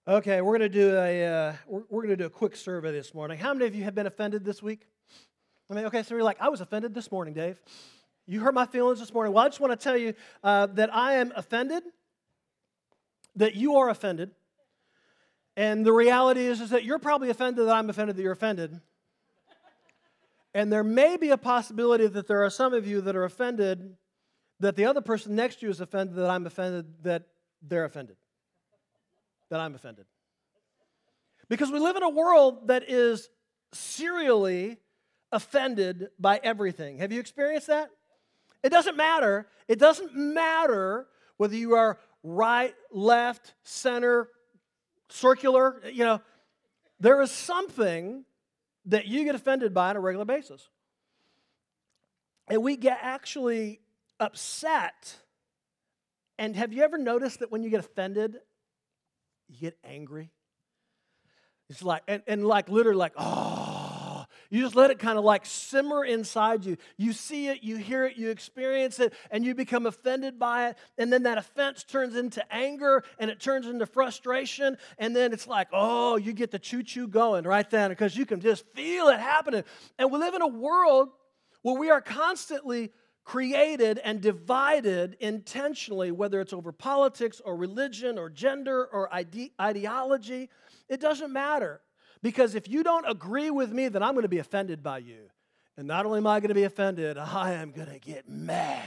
Okay, we're gonna do a quick survey this morning. How many of you have been offended this week? Okay, so you're like, I was offended this morning, Dave. You hurt my feelings this morning. Well, I just want to tell you that I am offended, that you are offended, and the reality is that you're probably offended that I'm offended that you're offended. And there may be a possibility that there are some of you that are offended that the other person next to you is offended that I'm offended that they're offended. That I'm offended. Because we live in a world that is serially offended by everything. Have you experienced that? It doesn't matter. It doesn't matter whether you are right, left, center, circular. There is something that you get offended by on a regular basis. And we get actually upset. And have you ever noticed that when you get offended, you get angry? It's like, and like literally like, oh, you just let it kind of like simmer inside you. You see it, you hear it, you experience it, and you become offended by it. And then that offense turns into anger, and it turns into frustration. And then it's like, oh, you get the choo-choo going right then because you can just feel it happening. And we live in a world where we are constantly created and divided intentionally, whether it's over politics or religion or gender or ideology. It doesn't matter. Because if you don't agree with me, then I'm going to be offended by you. And not only am I going to be offended, I am going to get mad.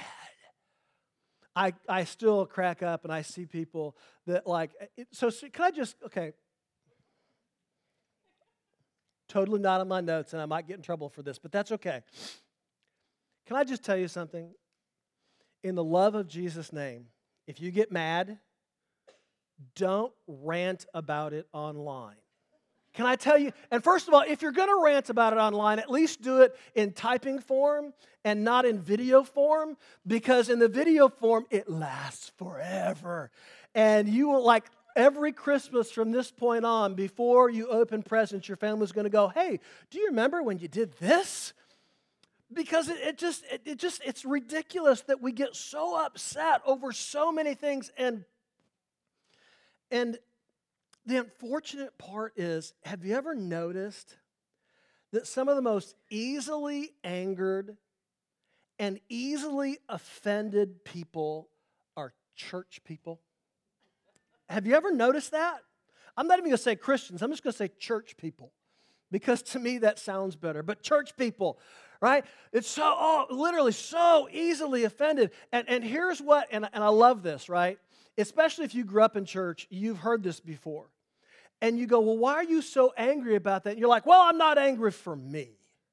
I still crack up and I see people that like, so can I just, okay. Totally not on my notes and I might get in trouble for this, but that's okay. Can I just tell you something? In the love of Jesus' name, if you get mad, don't rant about it online. Can I tell you? And first of all, if you're going to rant about it online, at least do it in typing form and not in video form, because in the video form, it lasts forever. And you will, like every Christmas from this point on, before you open presents, your family's going to go, hey, do you remember when you did this? Because it's ridiculous that we get so upset over so many things. And the unfortunate part is, have you ever noticed that some of the most easily angered and easily offended people are church people? Have you ever noticed that? I'm not even going to say Christians. I'm just going to say church people. Because to me that sounds better. But church people, right? It's literally so easily offended. And here's what, and I love this, right? Especially if you grew up in church, you've heard this before. And you go, well, why are you so angry about that? And you're like, well, I'm not angry for me.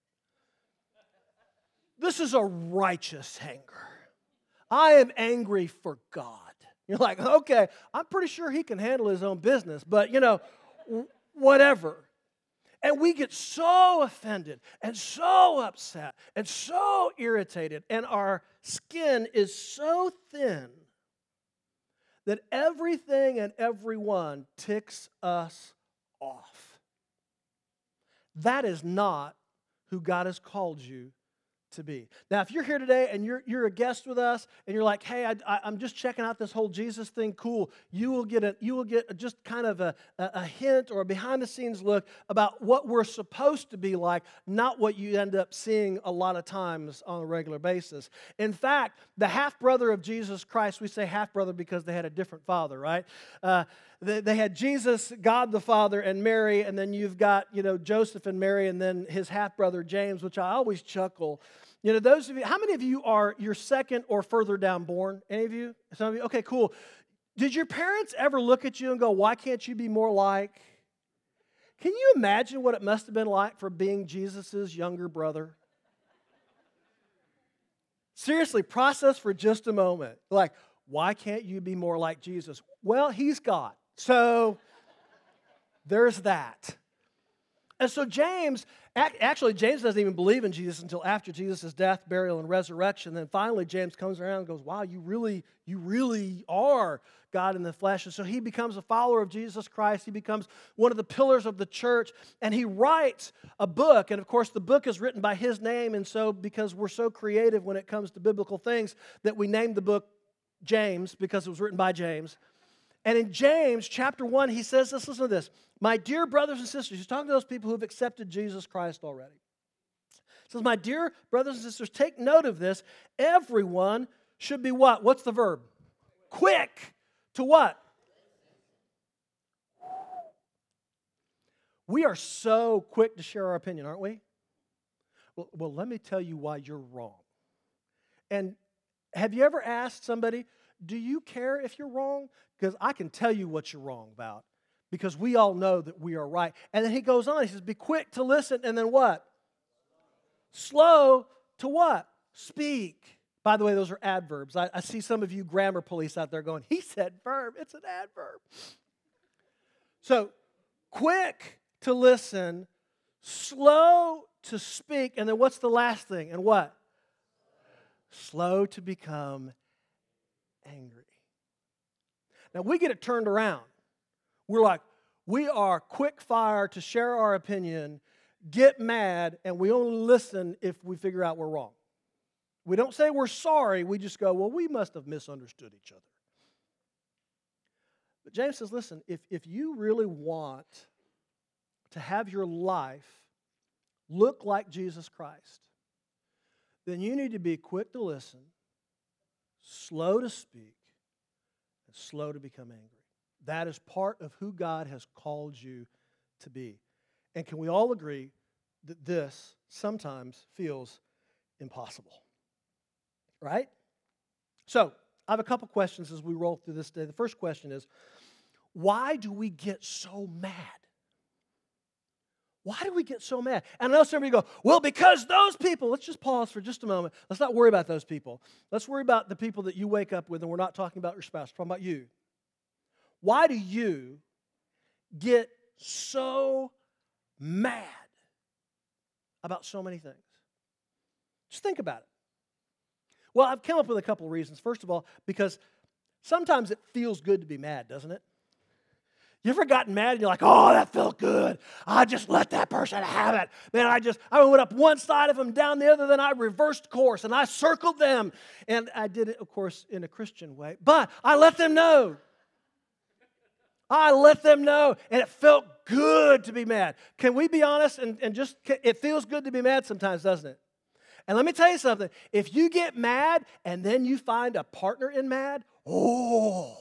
This is a righteous anger. I am angry for God. You're like, okay, I'm pretty sure he can handle his own business, but whatever. And we get so offended and so upset and so irritated, and our skin is so thin that everything and everyone ticks us off. That is not who God has called you to be. Now, if you're here today and you're a guest with us and you're like, hey, I'm just checking out this whole Jesus thing, cool. You will get just kind of a hint or a behind the scenes look about what we're supposed to be like, not what you end up seeing a lot of times on a regular basis. In fact, the half brother of Jesus Christ, we say half brother because they had a different father, right? They had Jesus, God the Father, and Mary, and then you've got, Joseph and Mary, and then his half-brother James, which I always chuckle. Those of you, how many of you are your second or further down born? Any of you? Some of you? Okay, cool. Did your parents ever look at you and go, why can't you be more like? Can you imagine what it must have been like for being Jesus' younger brother? Seriously, process for just a moment. Like, why can't you be more like Jesus? Well, he's God. So there's that. And so James doesn't even believe in Jesus until after Jesus' death, burial, and resurrection. Then finally James comes around and goes, wow, you really are God in the flesh. And so he becomes a follower of Jesus Christ. He becomes one of the pillars of the church. And he writes a book. And of course, the book is written by his name. And so because we're so creative when it comes to biblical things, that we named the book James because it was written by James. And in James chapter 1, he says this, listen to this. My dear brothers and sisters, he's talking to those people who have accepted Jesus Christ already. He says, my dear brothers and sisters, take note of this. Everyone should be what? What's the verb? Quick to what? We are so quick to share our opinion, aren't we? Well, let me tell you why you're wrong. And have you ever asked somebody, do you care if you're wrong? Because I can tell you what you're wrong about. Because we all know that we are right. And then he goes on, he says, be quick to listen, and then what? Slow to what? Speak. By the way, those are adverbs. I see some of you grammar police out there going, he said verb, it's an adverb. So, quick to listen, slow to speak, and then what's the last thing? And what? Slow to become angry. Now, we get it turned around. We're like, we are quick fire to share our opinion, get mad, and we only listen if we figure out we're wrong. We don't say we're sorry, we just go, well, we must have misunderstood each other. But James says, listen, if you really want to have your life look like Jesus Christ, then you need to be quick to listen, slow to speak, and slow to become angry. That is part of who God has called you to be. And can we all agree that this sometimes feels impossible? Right? So, I have a couple questions as we roll through this day. The first question is, why do we get so mad? Why do we get so mad? And I know somebody go, well, because those people. Let's just pause for just a moment. Let's not worry about those people. Let's worry about the people that you wake up with, and we're not talking about your spouse. We're talking about you. Why do you get so mad about so many things? Just think about it. Well, I've come up with a couple of reasons. First of all, because sometimes it feels good to be mad, doesn't it? You ever gotten mad and you're like, oh, that felt good. I just let that person have it. Then I went up one side of them, down the other, then I reversed course and I circled them. And I did it, of course, in a Christian way. But I let them know. I let them know, and it felt good to be mad. Can we be honest and just, it feels good to be mad sometimes, doesn't it? And let me tell you something. If you get mad and then you find a partner in mad, we're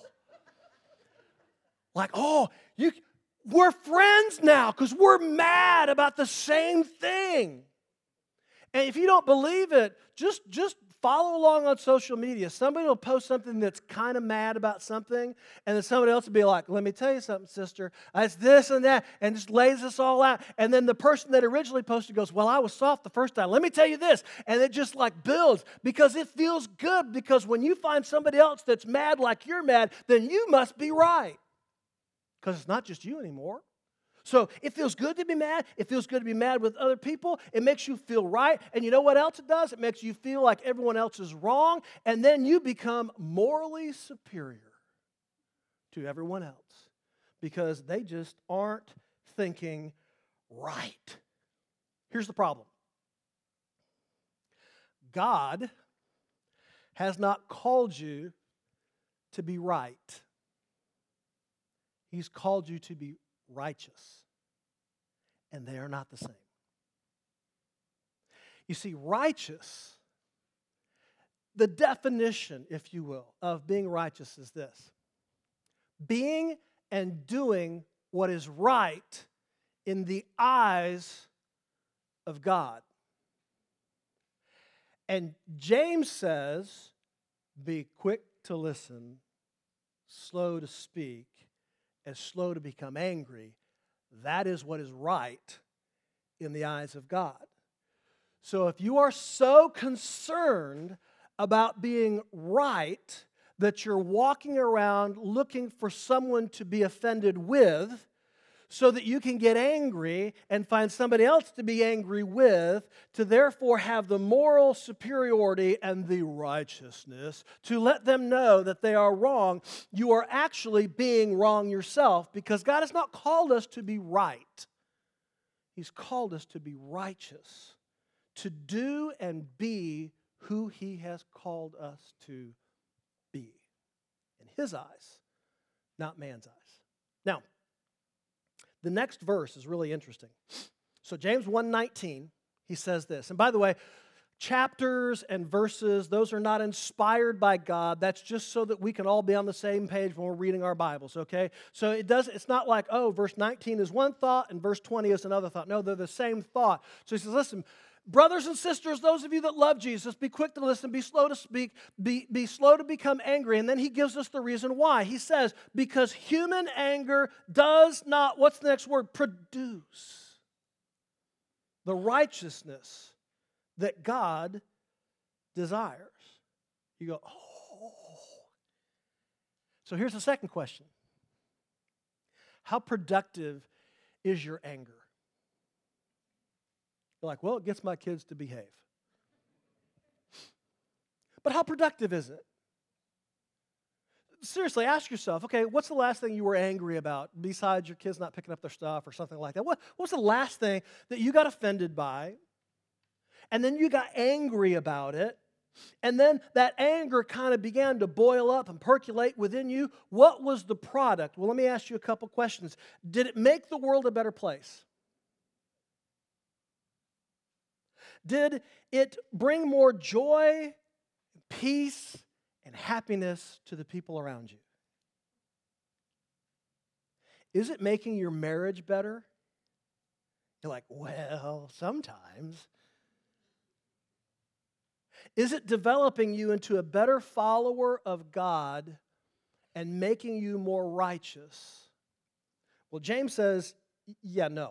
friends now because we're mad about the same thing. And if you don't believe it, just follow along on social media. Somebody will post something that's kind of mad about something, and then somebody else will be like, let me tell you something, sister. It's this and that, and just lays this all out. And then the person that originally posted goes, well, I was soft the first time. Let me tell you this. And it just like builds because it feels good, because when you find somebody else that's mad like you're mad, then you must be right. Because it's not just you anymore. So it feels good to be mad. It feels good to be mad with other people. It makes you feel right. And you know what else it does? It makes you feel like everyone else is wrong. And then you become morally superior to everyone else because they just aren't thinking right. Here's the problem. God has not called you to be right. He's called you to be righteous, and they are not the same. You see, righteous, the definition, if you will, of being righteous is this: being and doing what is right in the eyes of God. And James says, be quick to listen, slow to speak, and slow to become angry. That is what is right in the eyes of God. So if you are so concerned about being right that you're walking around looking for someone to be offended with so that you can get angry and find somebody else to be angry with, to therefore have the moral superiority and the righteousness to let them know that they are wrong, you are actually being wrong yourself, because God has not called us to be right. He's called us to be righteous, to do and be who He has called us to be in His eyes, not man's eyes. Now, the next verse is really interesting. So James 1:19, he says this. And by the way, chapters and verses, those are not inspired by God. That's just so that we can all be on the same page when we're reading our Bibles, okay? So it's not like, oh, verse 19 is one thought and verse 20 is another thought. No, they're the same thought. So he says, listen, brothers and sisters, those of you that love Jesus, be quick to listen, be slow to speak, be slow to become angry. And then he gives us the reason why. He says, because human anger does not, what's the next word? Produce the righteousness that God desires. You go, oh. So here's the second question. How productive is your anger? You're like, well, it gets my kids to behave. But how productive is it? Seriously, ask yourself, okay, what's the last thing you were angry about besides your kids not picking up their stuff or something like that? What's the last thing that you got offended by? And then you got angry about it, and then that anger kind of began to boil up and percolate within you. What was the product? Well, let me ask you a couple questions. Did it make the world a better place? Did it bring more joy, peace, and happiness to the people around you? Is it making your marriage better? You're like, well, sometimes. Is it developing you into a better follower of God and making you more righteous? Well, James says, yeah, no.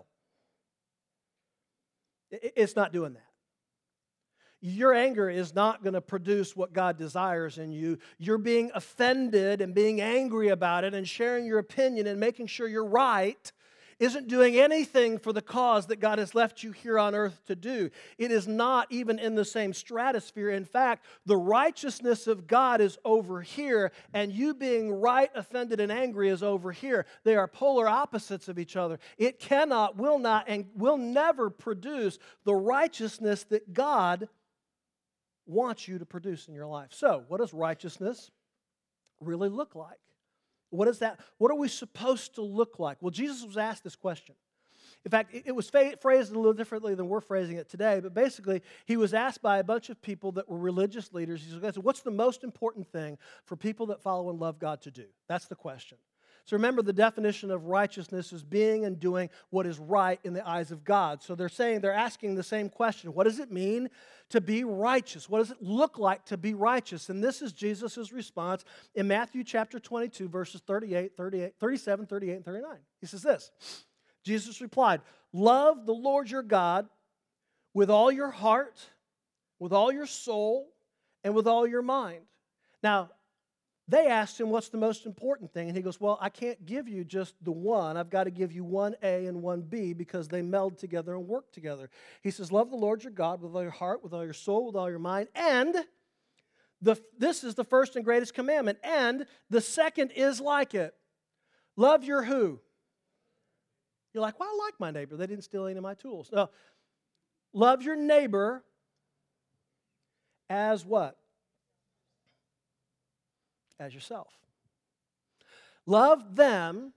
It's not doing that. Your anger is not going to produce what God desires in you. You're being offended and being angry about it and sharing your opinion and making sure you're right isn't doing anything for the cause that God has left you here on earth to do. It is not even in the same stratosphere. In fact, the righteousness of God is over here, and you being right, offended, and angry is over here. They are polar opposites of each other. It cannot, will not, and will never produce the righteousness that God wants you to produce in your life. So, what does righteousness really look like? What is that? What are we supposed to look like? Well, Jesus was asked this question. In fact, it was phrased a little differently than we're phrasing it today, but basically, he was asked by a bunch of people that were religious leaders. He said, what's the most important thing for people that follow and love God to do? That's the question. So remember, the definition of righteousness is being and doing what is right in the eyes of God. So they're asking the same question. What does it mean to be righteous? What does it look like to be righteous? And this is Jesus' response in Matthew chapter 22, verses 37, 38, and 39. He says this, Jesus replied, love the Lord your God with all your heart, with all your soul, and with all your mind. Now, they asked him, what's the most important thing? And he goes, well, I can't give you just the one. I've got to give you one A and one B because they meld together and work together. He says, love the Lord your God with all your heart, with all your soul, with all your mind. And this is the first and greatest commandment. And the second is like it. Love your who? You're like, well, I like my neighbor. They didn't steal any of my tools. No. Love your neighbor as what? As yourself. Love them,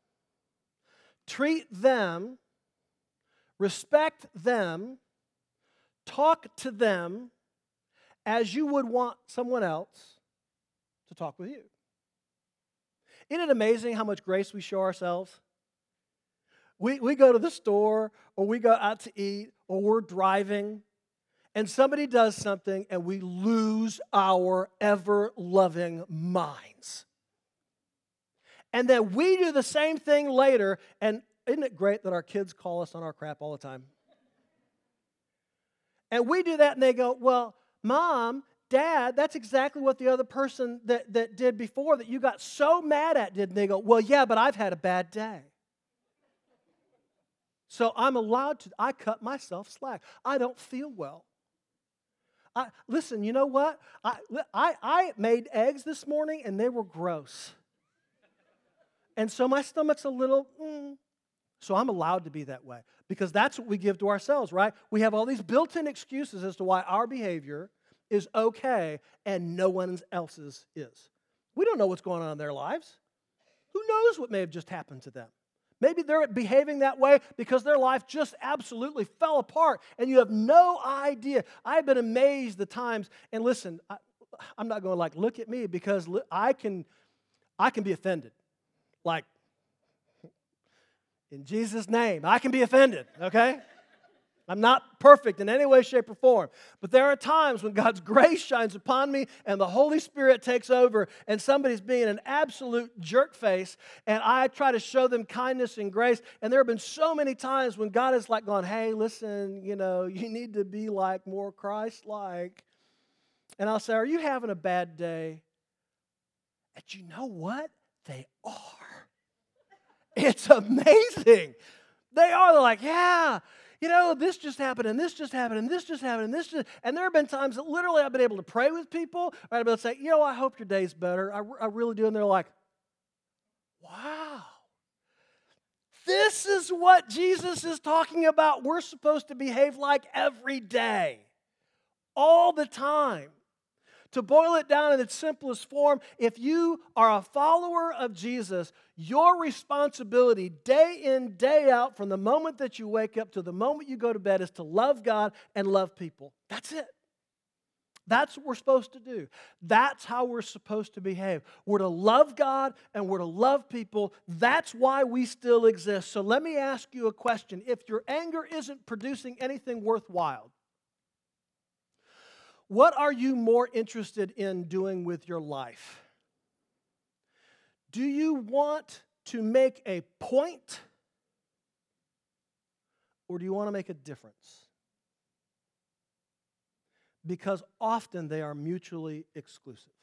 treat them, respect them, talk to them as you would want someone else to talk with you. Isn't it amazing how much grace we show ourselves? We go to the store, or we go out to eat, or we're driving, and somebody does something, and we lose our ever-loving minds. And then we do the same thing later, and isn't it great that our kids call us on our crap all the time? And we do that, and they go, well, Mom, Dad, that's exactly what the other person that did before that you got so mad at did. And they go, well, yeah, but I've had a bad day. So I'm allowed to, I cut myself slack. I don't feel well. Listen, you know what? I made eggs this morning, and they were gross. And so my stomach's a little, So I'm allowed to be that way because that's what we give to ourselves, right? We have all these built-in excuses as to why our behavior is okay and no one else's is. We don't know what's going on in their lives. Who knows what may have just happened to them? Maybe they're behaving that way because their life just absolutely fell apart and you have no idea. I've been amazed the times, and listen, I'm not going to look at me because I can be offended. Like, in Jesus' name, I can be offended, okay? I'm not perfect in any way, shape, or form. But there are times when God's grace shines upon me and the Holy Spirit takes over and somebody's being an absolute jerk face and I try to show them kindness and grace. And there have been so many times when God has gone, hey, listen, you need to be more Christ-like. And I'll say, are you having a bad day? And you know what? They are. It's amazing. They are. They're like, yeah. This just happened, and this just happened, and this just happened, and this just... And there have been times that literally I've been able to pray with people, or I've been able to say, I hope your day's better. I really do. And they're like, wow. This is what Jesus is talking about. We're supposed to behave like every day, all the time. To boil it down in its simplest form, if you are a follower of Jesus, your responsibility day in, day out, from the moment that you wake up to the moment you go to bed, is to love God and love people. That's it. That's what we're supposed to do. That's how we're supposed to behave. We're to love God and we're to love people. That's why we still exist. So let me ask you a question. If your anger isn't producing anything worthwhile, what are you more interested in doing with your life? Do you want to make a point, or do you want to make a difference? Because often they are mutually exclusive.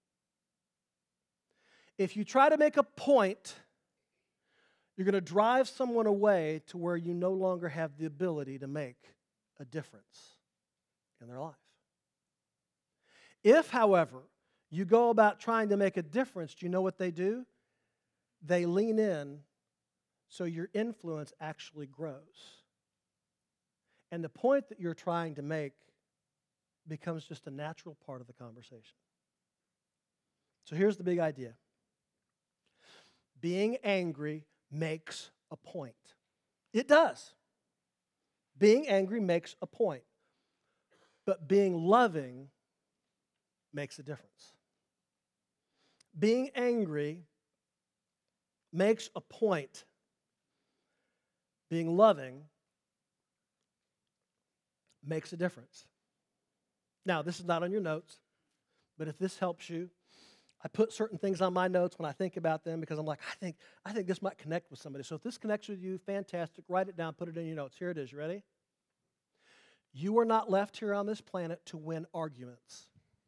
If you try to make a point, you're going to drive someone away to where you no longer have the ability to make a difference in their life. If, however, you go about trying to make a difference, do you know what they do? They lean in so your influence actually grows. And the point that you're trying to make becomes just a natural part of the conversation. So here's the big idea. Being angry makes a point. It does. Being angry makes a point. But being loving makes a difference. Being angry makes a point. Being loving makes a difference. Now, this is not on your notes, but if this helps you, I put certain things on my notes when I think about them because I'm like, I think this might connect with somebody. So if this connects with you, fantastic. Write it down, put it in your notes. Here it is. You ready? You are not left here on this planet to win arguments.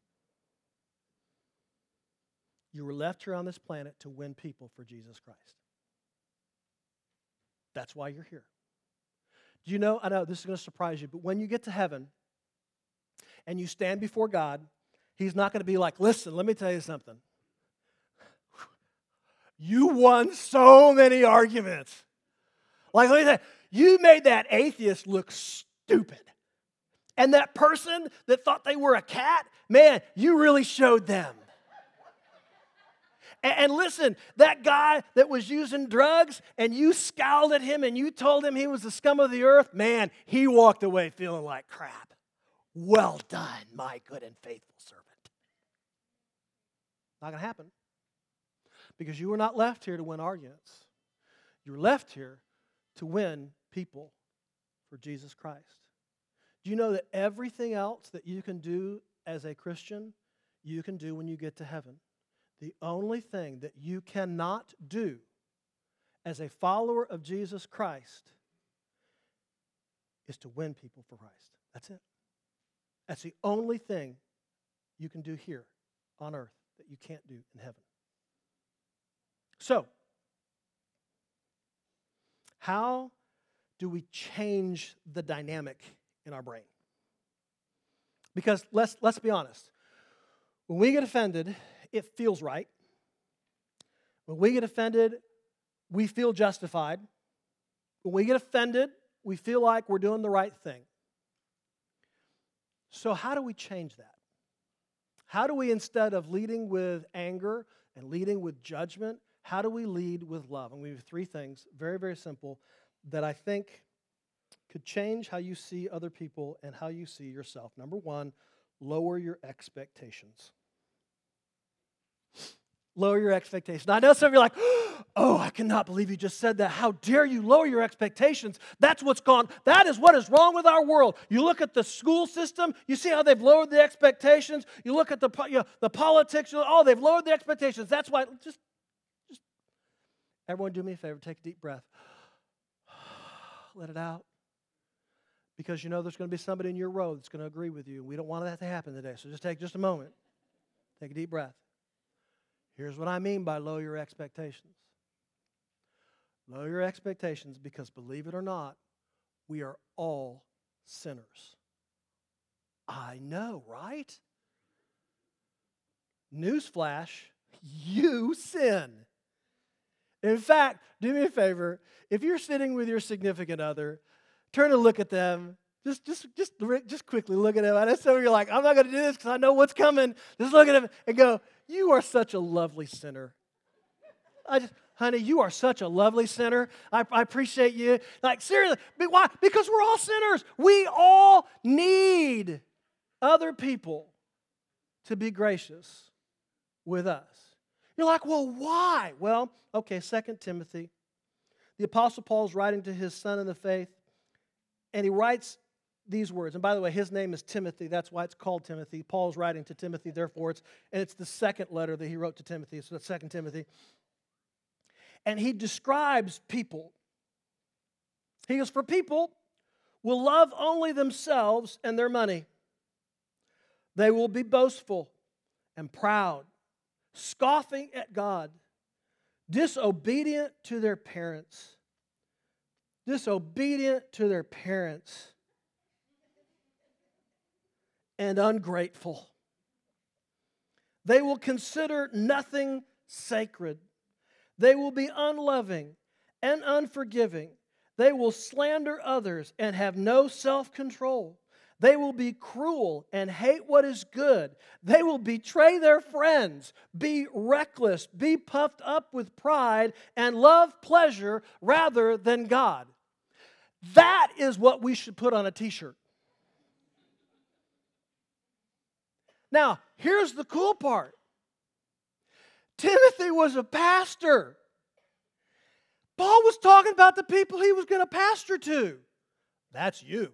You were left here on this planet to win people for Jesus Christ. That's why you're here. Do you know, I know this is going to surprise you, but when you get to heaven and you stand before God, He's not going to be like, listen, let me tell you something. You won so many arguments. Let me tell you, you made that atheist look stupid. And that person that thought they were a cat, man, you really showed them. And listen, that guy that was using drugs and you scowled at him and you told him he was the scum of the earth, man, he walked away feeling like crap. Well done, my good and faithful servant. Not going to happen. Because you were not left here to win arguments. You were left here to win people for Jesus Christ. Do you know that everything else that you can do as a Christian, you can do when you get to heaven? The only thing that you cannot do as a follower of Jesus Christ is to win people for Christ. That's it. That's the only thing you can do here on earth that you can't do in heaven. So, how do we change the dynamic in our brain? Because let's be honest. When we get offended, it feels right. When we get offended, we feel justified. When we get offended, we feel like we're doing the right thing. So how do we change that? How do we, instead of leading with anger and leading with judgment, How do we lead with love? I'm going to give you three things, very, very simple, that I think could change how you see other people and how you see yourself. Number one, lower your expectations. Lower your expectations. I know some of you are like, oh, I cannot believe you just said that. How dare you lower your expectations? That is what is wrong with our world. You look at the school system, you see how they've lowered the expectations. You look at the politics, they've lowered the expectations. That's why, just everyone do me a favor, take a deep breath. Let it out. Because you know there's going to be somebody in your row that's going to agree with you. We don't want that to happen today. So just take a moment. Take a deep breath. Here's what I mean by lower your expectations. Lower your expectations because, believe it or not, we are all sinners. I know, right? Newsflash, you sin. In fact, do me a favor. If you're sitting with your significant other, turn and look at them. Just quickly look at them. I know some of you are like, I'm not going to do this because I know what's coming. Just look at them and go, you are such a lovely sinner. Honey, you are such a lovely sinner. I appreciate you. Like, seriously. Why? Because we're all sinners. We all need other people to be gracious with us. You're like, well, why? Well, okay, 2 Timothy. The Apostle Paul is writing to his son in the faith, and he writes these words. And by the way, his name is Timothy. That's why it's called Timothy. Paul's writing to Timothy, therefore, it's the second letter that he wrote to Timothy. So that's 2 Timothy. And he describes people. He goes, for people will love only themselves and their money. They will be boastful and proud, scoffing at God, disobedient to their parents. Disobedient to their parents. And ungrateful. They will consider nothing sacred. They will be unloving and unforgiving. They will slander others and have no self-control. They will be cruel and hate what is good. They will betray their friends, be reckless, be puffed up with pride, and love pleasure rather than God. That is what we should put on a t-shirt. Now, here's the cool part. Timothy was a pastor. Paul was talking about the people he was going to pastor to. That's you.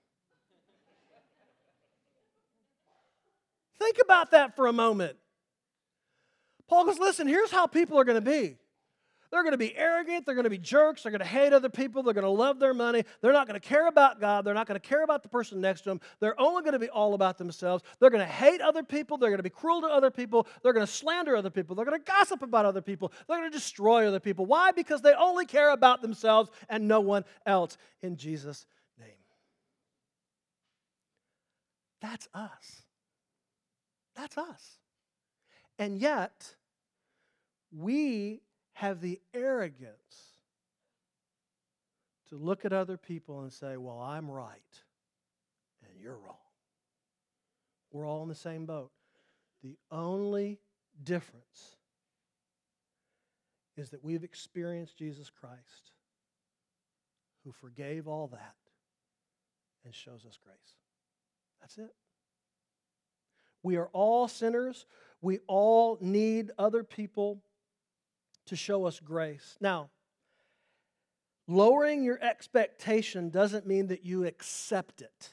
Think about that for a moment. Paul goes, listen, here's how people are going to be. They're going to be arrogant. They're going to be jerks. They're going to hate other people. They're going to love their money. They're not going to care about God. They're not going to care about the person next to them. They're only going to be all about themselves. They're going to hate other people. They're going to be cruel to other people. They're going to slander other people. They're going to gossip about other people. They're going to destroy other people. Why? Because they only care about themselves and no one else. In Jesus' name. That's us. That's us. And yet, we have the arrogance to look at other people and say, well, I'm right and you're wrong. We're all in the same boat. The only difference is that we've experienced Jesus Christ, who forgave all that and shows us grace. That's it. We are all sinners. We all need other people to show us grace. Now, lowering your expectation doesn't mean that you accept it.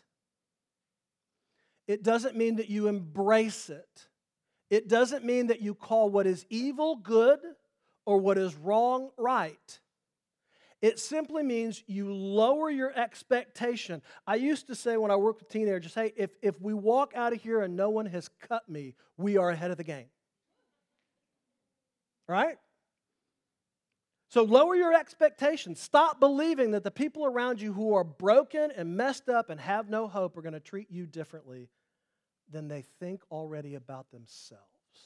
It doesn't mean that you embrace it. It doesn't mean that you call what is evil good or what is wrong right. It simply means you lower your expectation. I used to say when I worked with teenagers, hey, if we walk out of here and no one has cut me, we are ahead of the game. Right? So lower your expectations. Stop believing that the people around you who are broken and messed up and have no hope are going to treat you differently than they think already about themselves.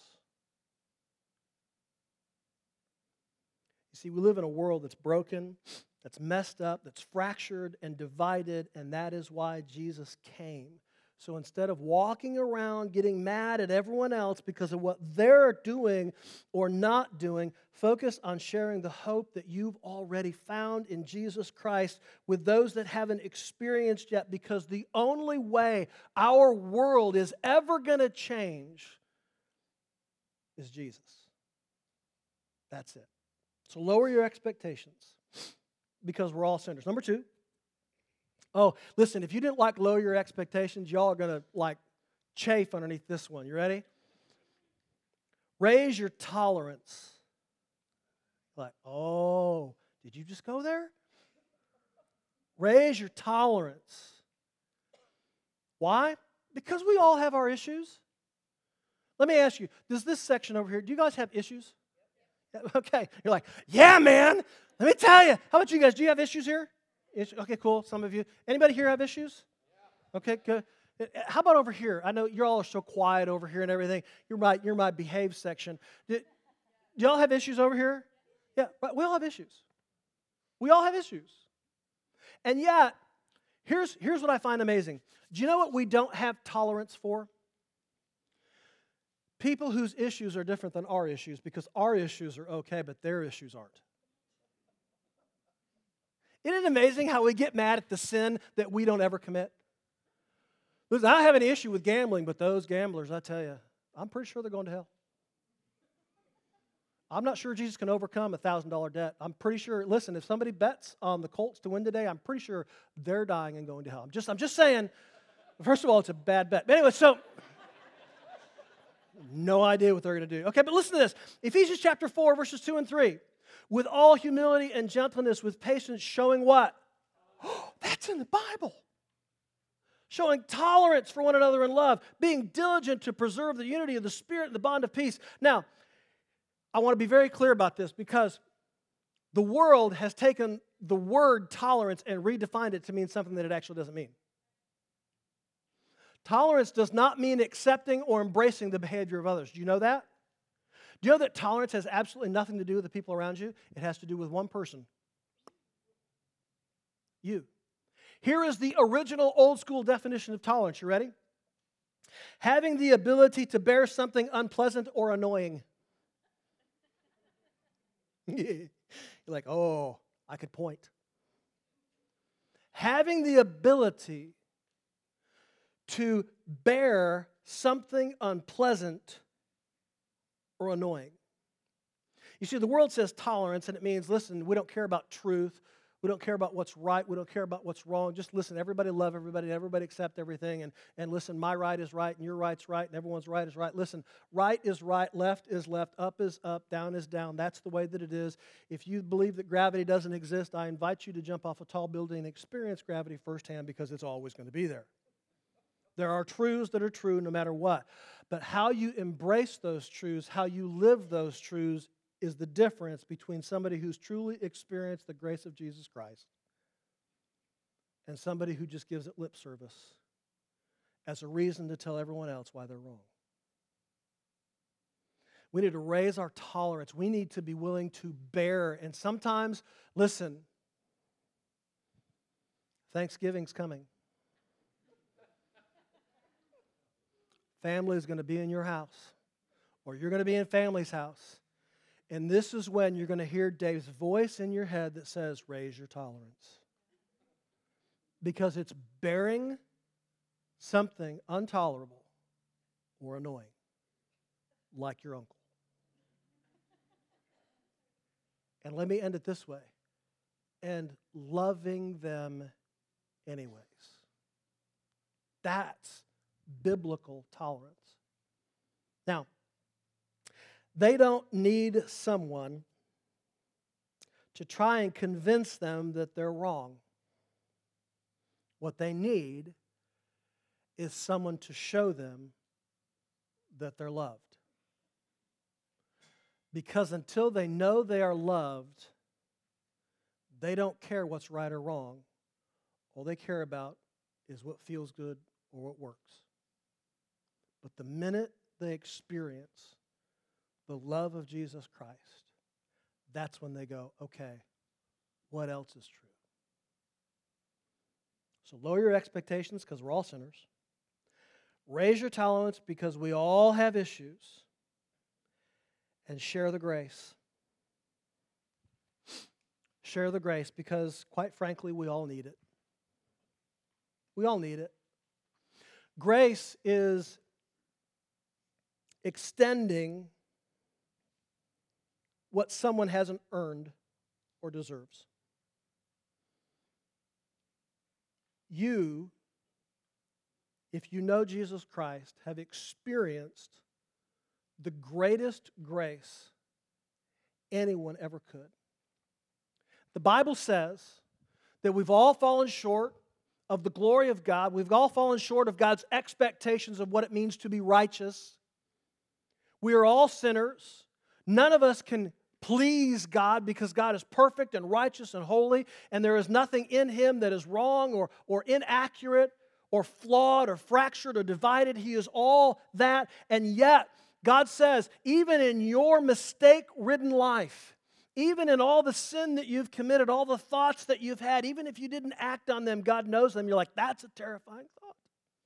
You see, we live in a world that's broken, that's messed up, that's fractured and divided, and that is why Jesus came, So instead of walking around getting mad at everyone else because of what they're doing or not doing, focus on sharing the hope that you've already found in Jesus Christ with those that haven't experienced yet, because the only way our world is ever going to change is Jesus. That's it. So lower your expectations because we're all sinners. Number two. Oh, listen, if you didn't like lower your expectations, y'all are going to chafe underneath this one. You ready? Raise your tolerance. Oh, did you just go there? Raise your tolerance. Why? Because we all have our issues. Let me ask you, does this section over here, do you guys have issues? Okay. You're like, yeah, man. Let me tell you. How about you guys? Do you have issues here? Okay, cool. Some of you. Anybody here have issues? Okay, good. How about over here? I know you all are so quiet over here and everything. You're my behave section. Do y'all have issues over here? Yeah, but we all have issues. We all have issues. And yet, here's what I find amazing. Do you know what we don't have tolerance for? People whose issues are different than our issues, because our issues are okay, but their issues aren't. Isn't it amazing how we get mad at the sin that we don't ever commit? Listen, I don't have any issue with gambling, but those gamblers, I tell you, I'm pretty sure they're going to hell. I'm not sure Jesus can overcome a $1,000 debt. I'm pretty sure, listen, if somebody bets on the Colts to win today, I'm pretty sure they're dying and going to hell. I'm just saying, first of all, it's a bad bet. But anyway, so, no idea what they're going to do. Okay, but listen to this. Ephesians chapter 4, verses 2 and 3. With all humility and gentleness, with patience, showing what? Oh, that's in the Bible. Showing tolerance for one another in love, being diligent to preserve the unity of the Spirit and the bond of peace. Now, I want to be very clear about this because the world has taken the word tolerance and redefined it to mean something that it actually doesn't mean. Tolerance does not mean accepting or embracing the behavior of others. Do you know that? Do you know that tolerance has absolutely nothing to do with the people around you? It has to do with one person. You. Here is the original old school definition of tolerance. You ready? Having the ability to bear something unpleasant or annoying. You're like, oh, I could point. Having the ability to bear something unpleasant or annoying. You see, the world says tolerance, and it means, listen, we don't care about truth. We don't care about what's right. We don't care about what's wrong. Just listen, everybody love everybody, and everybody accept everything. And listen, my right is right, and your right's right, and everyone's right is right. Listen, right is right, left is left, up is up, down is down. That's the way that it is. If you believe that gravity doesn't exist, I invite you to jump off a tall building and experience gravity firsthand, because it's always going to be there. There are truths that are true no matter what. But how you embrace those truths, how you live those truths, is the difference between somebody who's truly experienced the grace of Jesus Christ and somebody who just gives it lip service as a reason to tell everyone else why they're wrong. We need to raise our tolerance. We need to be willing to bear. And sometimes, listen, Thanksgiving's coming. Family is going to be in your house, or you're going to be in family's house. And this is when you're going to hear Dave's voice in your head that says, raise your tolerance. Because it's bearing something intolerable or annoying, like your uncle. And let me end it this way. And loving them anyways. That's biblical tolerance. Now, they don't need someone to try and convince them that they're wrong. What they need is someone to show them that they're loved. Because until they know they are loved, they don't care what's right or wrong. All they care about is what feels good or what works. But the minute they experience the love of Jesus Christ, that's when they go, okay, what else is true? So lower your expectations, because we're all sinners. Raise your tolerance because we all have issues. And share the grace. Share the grace because, quite frankly, we all need it. We all need it. Grace is extending what someone hasn't earned or deserves. You, if you know Jesus Christ, have experienced the greatest grace anyone ever could. The Bible says that we've all fallen short of the glory of God. We've all fallen short of God's expectations of what it means to be righteous. We are all sinners. None of us can please God because God is perfect and righteous and holy, and there is nothing in Him that is wrong or inaccurate or flawed or fractured or divided. He is all that, and yet God says, even in your mistake-ridden life, even in all the sin that you've committed, all the thoughts that you've had, even if you didn't act on them, God knows them. You're like, that's a terrifying thought.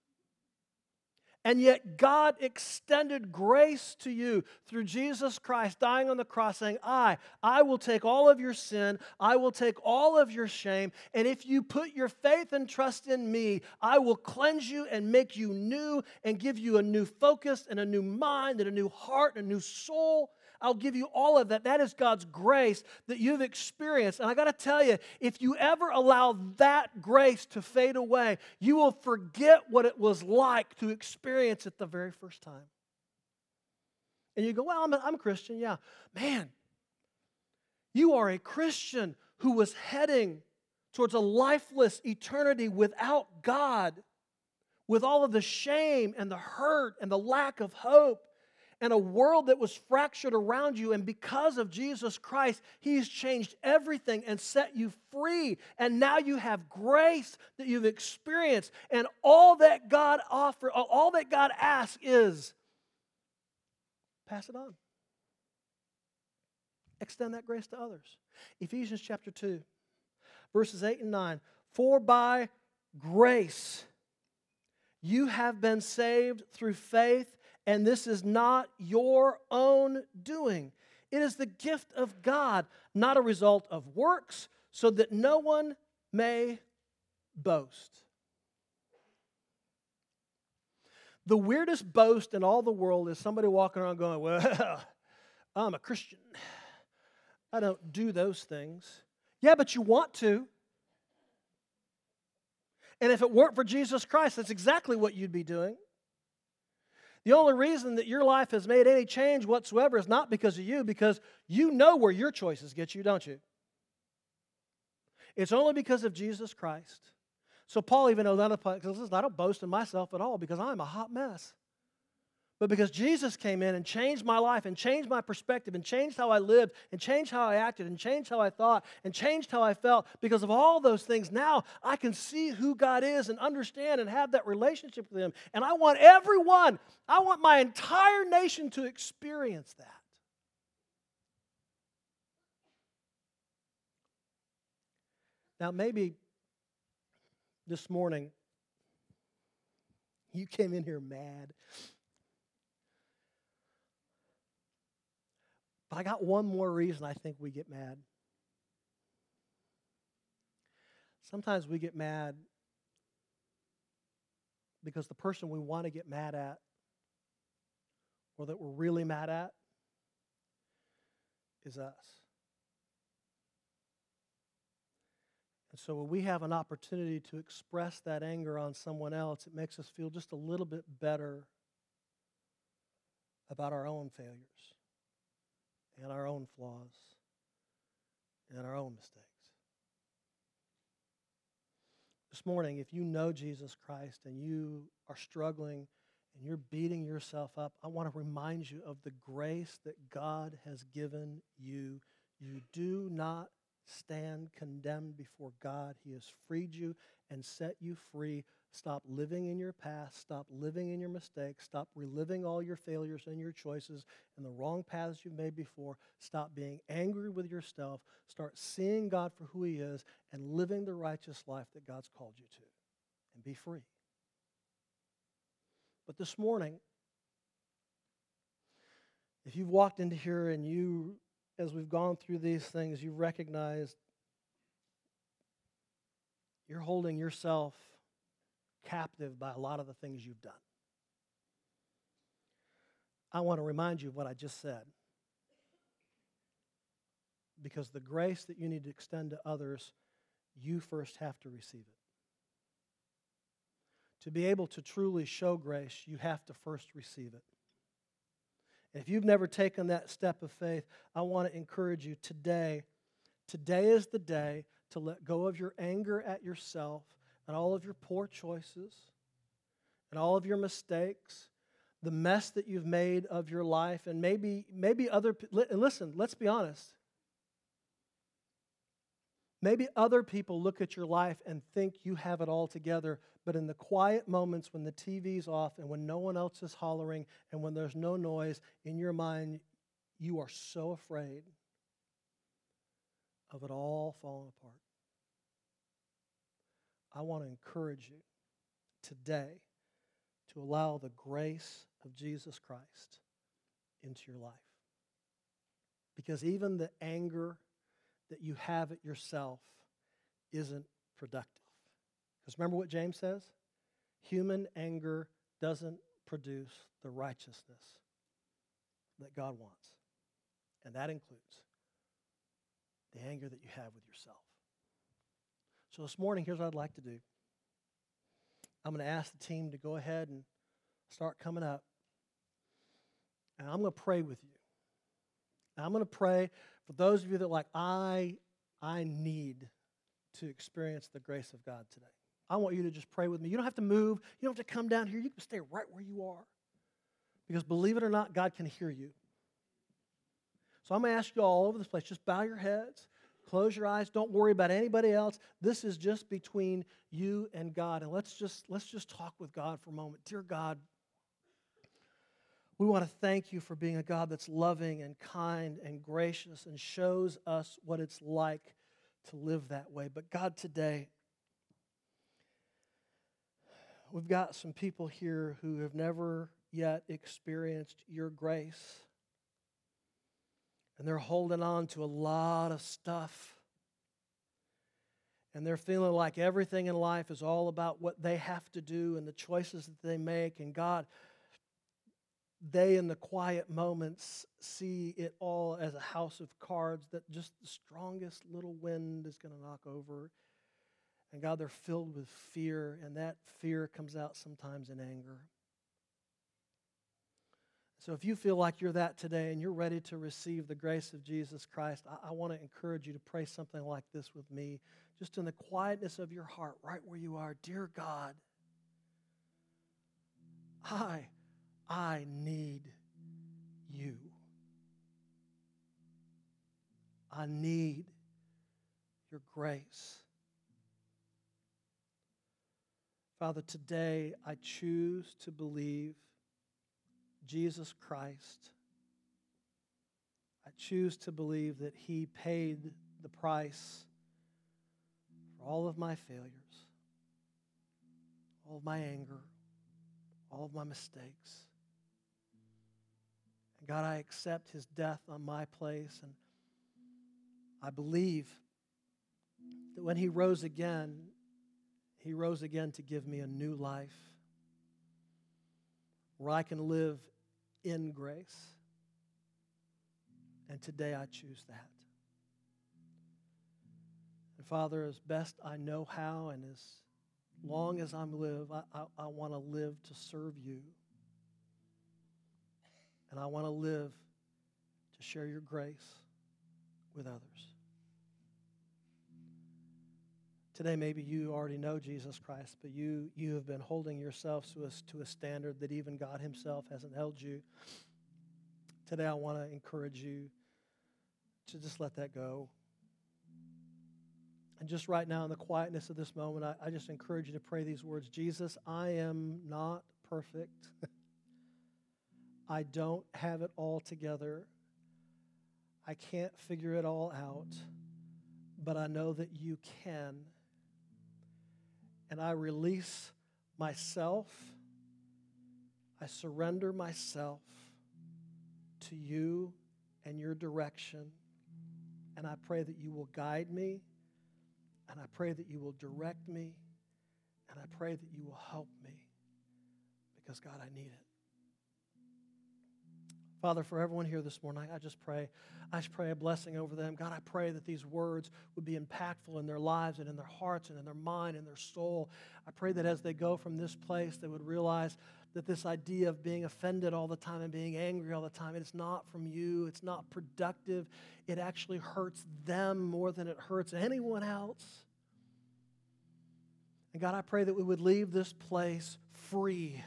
And yet God extended grace to you through Jesus Christ dying on the cross, saying, I will take all of your sin, I will take all of your shame, and if you put your faith and trust in me, I will cleanse you and make you new and give you a new focus and a new mind and a new heart and a new soul. I'll give you all of that. That is God's grace that you've experienced. And I got to tell you, if you ever allow that grace to fade away, you will forget what it was like to experience it the very first time. And you go, well, I'm a Christian. Yeah. Man, you are a Christian who was heading towards a lifeless eternity without God, with all of the shame and the hurt and the lack of hope, and a world that was fractured around you. And because of Jesus Christ, He's changed everything and set you free. And now you have grace that you've experienced. And all that God asks is, pass it on. Extend that grace to others. Ephesians chapter 2, verses 8 and 9. For by grace you have been saved through faith, and this is not your own doing. It is the gift of God, not a result of works, so that no one may boast. The weirdest boast in all the world is somebody walking around going, well, I'm a Christian. I don't do those things. Yeah, but you want to. And if it weren't for Jesus Christ, that's exactly what you'd be doing. The only reason that your life has made any change whatsoever is not because of you, because you know where your choices get you, don't you? It's only because of Jesus Christ. So Paul even knows that, because I don't boast in myself at all because I'm a hot mess. But because Jesus came in and changed my life and changed my perspective and changed how I lived and changed how I acted and changed how I thought and changed how I felt, because of all those things, now I can see who God is and understand and have that relationship with Him. And I want my entire nation to experience that. Now, maybe this morning you came in here mad. But I got one more reason I think we get mad. Sometimes we get mad because the person we want to get mad at, or that we're really mad at, is us. And so when we have an opportunity to express that anger on someone else, it makes us feel just a little bit better about our own failures and our own flaws and our own mistakes. This morning, if you know Jesus Christ and you are struggling and you're beating yourself up, I want to remind you of the grace that God has given you. You do not stand condemned before God. He has freed you and set you free. Stop living in your past. Stop living in your mistakes. Stop reliving all your failures and your choices and the wrong paths you've made before. Stop being angry with yourself. Start seeing God for who He is and living the righteous life that God's called you to. And be free. But this morning, if you've walked into here and you, as we've gone through these things, you recognize you're holding yourself captive by a lot of the things you've done. I want to remind you of what I just said. Because the grace that you need to extend to others, you first have to receive it. To be able to truly show grace, you have to first receive it. And if you've never taken that step of faith, I want to encourage you today. Today is the day to let go of your anger at yourself and all of your poor choices and all of your mistakes, the mess that you've made of your life, and maybe other. And listen, let's be honest. Maybe other people look at your life and think you have it all together, but in the quiet moments when the TV's off and when no one else is hollering and when there's no noise, in your mind, you are so afraid of it all falling apart. I want to encourage you today to allow the grace of Jesus Christ into your life. Because even the anger that you have at yourself isn't productive. Because remember what James says? Human anger doesn't produce the righteousness that God wants. And that includes the anger that you have with yourself. So this morning, here's what I'd like to do. I'm going to ask the team to go ahead and start coming up. And I'm going to pray with you. And I'm going to pray for those of you that are like, I need to experience the grace of God today. I want you to just pray with me. You don't have to move. You don't have to come down here. You can stay right where you are. Because believe it or not, God can hear you. So I'm going to ask you all over this place, just bow your heads, close your eyes, don't worry about anybody else. This is just between you and God. And let's just talk with God for a moment. Dear God, we want to thank you for being a God that's loving and kind and gracious and shows us what it's like to live that way. But God, today, we've got some people here who have never yet experienced your grace. And they're holding on to a lot of stuff. And they're feeling like everything in life is all about what they have to do and the choices that they make. And God, they in the quiet moments see it all as a house of cards that just the strongest little wind is going to knock over. And God, they're filled with fear, and that fear comes out sometimes in anger. So if you feel like you're that today and you're ready to receive the grace of Jesus Christ, I want to encourage you to pray something like this with me, just in the quietness of your heart, right where you are. Dear God, I need you. I need your grace. Father, today I choose to believe Jesus Christ. I choose to believe that He paid the price for all of my failures, all of my anger, all of my mistakes. And God, I accept His death on my place, and I believe that when He rose again to give me a new life where I can live in grace. And today I choose that. And Father, as best I know how and as long as I'm live, I want to live to serve you. And I want to live to share your grace with others. Today, maybe you already know Jesus Christ, but you have been holding yourself to a standard that even God Himself hasn't held you. Today, I want to encourage you to just let that go. And just right now, in the quietness of this moment, I just encourage you to pray these words. Jesus, I am not perfect. I don't have it all together. I can't figure it all out, but I know that you can. And I release myself I surrender myself to you and your direction. And I pray that you will guide me. And I pray that you will direct me. And I pray that you will help me. Because, God, I need it. Father, for everyone here this morning, I just pray a blessing over them. God, I pray that these words would be impactful in their lives and in their hearts and in their mind and their soul. I pray that as they go from this place, they would realize that this idea of being offended all the time and being angry all the time, it's not from you. It's not productive. It actually hurts them more than it hurts anyone else. And God, I pray that we would leave this place free.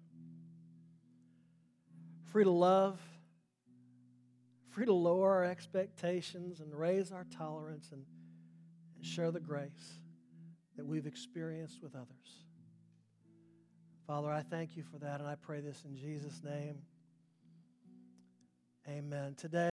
Free to love, free to lower our expectations and raise our tolerance and share the grace that we've experienced with others. Father, I thank you for that, and I pray this in Jesus' name. Amen. Today,